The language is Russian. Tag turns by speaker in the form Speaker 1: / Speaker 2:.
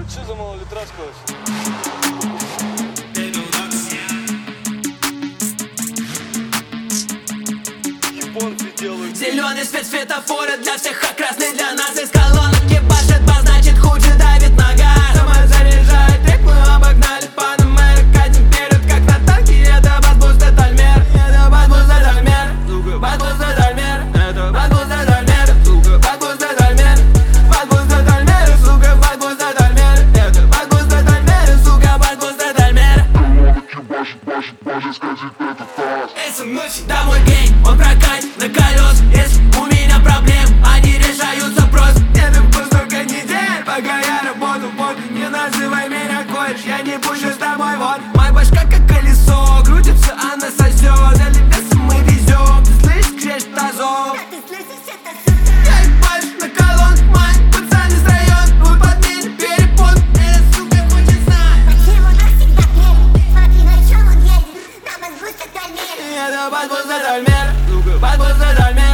Speaker 1: Что за малолитражка вообще? Японцы делают.
Speaker 2: Зеленый свет светофора для всех, а красный для нас. Из колонок ебашит бас, значит хуже давит на газ. Самозаряжает трек, мы обогнали Панамера. Катим вперед, как на танке, это бас-буст, это Альмер. Это бас-буст, это Альмер. Бас-буст, это Альмер. Это бас-буст, это Альмер. Бас-буст, это Альмер. Бас-буст, это Альмер, сука. Бас-буст, это Альмер. Это бас-буст, это Альмер, сука. Бас-буст, это Альмер. Эта ночь домой гейм, он прокатит на колес. Если у меня проблем, они решаются просто. Мне только столько недель, пока я работаю в попе. Не называй меня кореш, я не пущу с тобой, вот. Моя башка как колесо, крутится, она сосет. За лепесом мы везем, ты слышишь, кричит тазов. Я ебашу на колонн, мои пацаны с района. Вы под меня перепут, эта сука хочет знать.
Speaker 3: Почему навсегда клеит? Смотри, на чем он едет. На бас-буст это Альмер.
Speaker 2: Это бас-буст, это Альмер. Бас-буст, это Альмер.